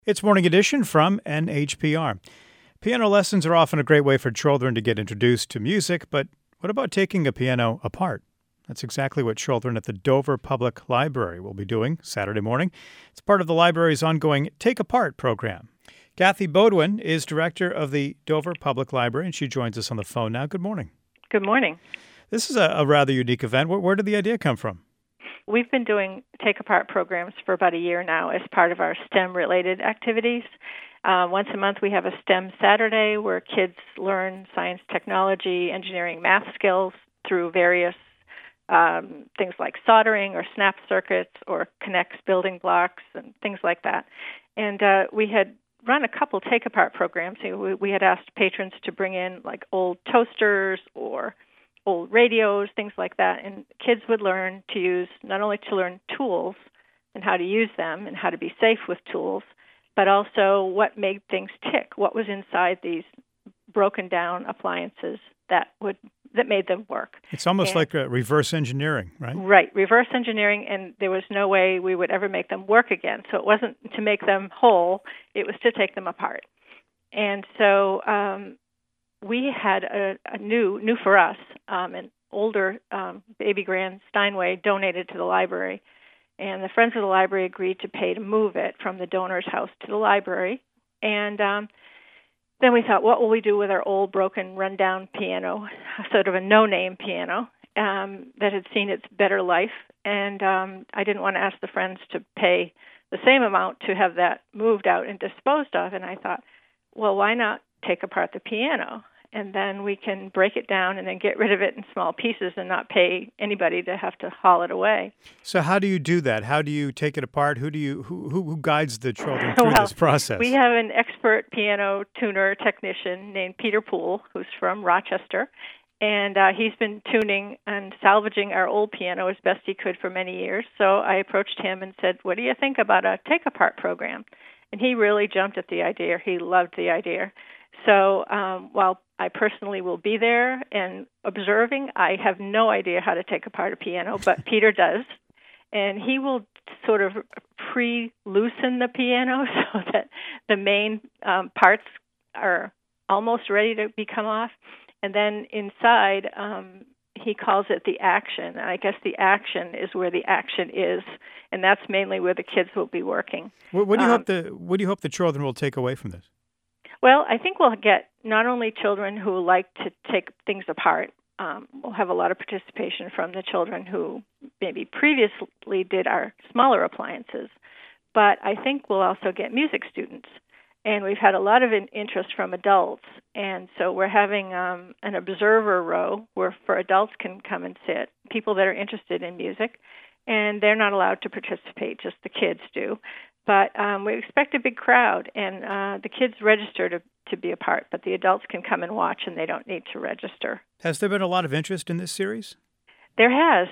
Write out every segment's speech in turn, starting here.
It's Morning Edition from NHPR. Piano lessons are often a great way for children to get introduced to music, but what about taking a piano apart? That's exactly what children at the Dover Public Library will be doing Saturday morning. It's part of the library's ongoing Take Apart program. Kathy Beaudoin is director of the Dover Public Library, and she joins us on the phone now. Good morning. Good morning. This is a rather unique event. Where did the idea come from? We've been doing take-apart programs for about a year now as part of our STEM-related activities. Once a month we have a STEM Saturday where kids learn science, technology, engineering, math skills through various things like soldering or snap circuits or connects building blocks and things like that. And we had run a couple take-apart programs. We had asked patrons to bring in like old toasters or old radios, things like that, and kids would learn to use, not only to learn tools and how to use them and how to be safe with tools, but also what made things tick, what was inside these broken down appliances that made them work. It's almost like reverse engineering, right? Right, reverse engineering, and there was no way we would ever make them work again. So it wasn't to make them whole, it was to take them apart. And so we had a new for us, an older baby grand Steinway donated to the library, and the Friends of the Library agreed to pay to move it from the donor's house to the library. And then we thought, what will we do with our old, broken, rundown piano, sort of a no-name piano that had seen its better life? And I didn't want to ask the Friends to pay the same amount to have that moved out and disposed of, and I thought, well, why not take apart the piano? And then we can break it down and then get rid of it in small pieces and not pay anybody to have to haul it away. So how do you do that? How do you take it apart? Who guides the children through this process? We have an expert piano tuner technician named Peter Poole, who's from Rochester, and he's been tuning and salvaging our old piano as best he could for many years. So I approached him and said, what do you think about a take-apart program? And he really jumped at the idea. He loved the idea. So while I personally will be there and observing, I have no idea how to take apart a piano, but Peter does. And he will sort of pre-loosen the piano so that the main parts are almost ready to come off. And then inside, he calls it the action. And I guess the action is where the action is, and that's mainly where the kids will be working. What do you hope the children will take away from this? Well, I think we'll get not only children who like to take things apart. We'll have a lot of participation from the children who maybe previously did our smaller appliances, but I think we'll also get music students. And we've had a lot of interest from adults, and so we're having an observer row where for adults can come and sit, people that are interested in music, and they're not allowed to participate, just the kids do. But we expect a big crowd, and the kids register to be a part, but the adults can come and watch, and they don't need to register. Has there been a lot of interest in this series? There has.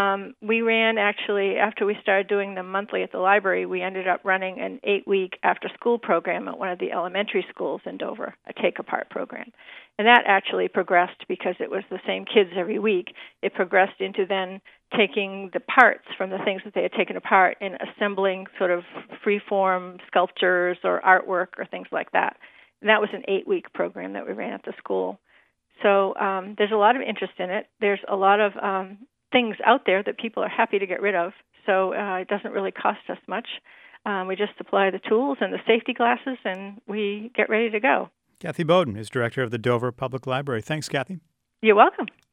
We ran, actually, after we started doing them monthly at the library, we ended up running an 8-week after-school program at one of the elementary schools in Dover, a take-apart program. And that actually progressed because it was the same kids every week. It progressed into then taking the parts from the things that they had taken apart and assembling sort of free-form sculptures or artwork or things like that. And that was an 8-week program that we ran at the school. So there's a lot of interest in it. There's a lot of things out there that people are happy to get rid of, so it doesn't really cost us much. We just supply the tools and the safety glasses, and we get ready to go. Kathy Beaudoin is director of the Dover Public Library. Thanks, Kathy. You're welcome.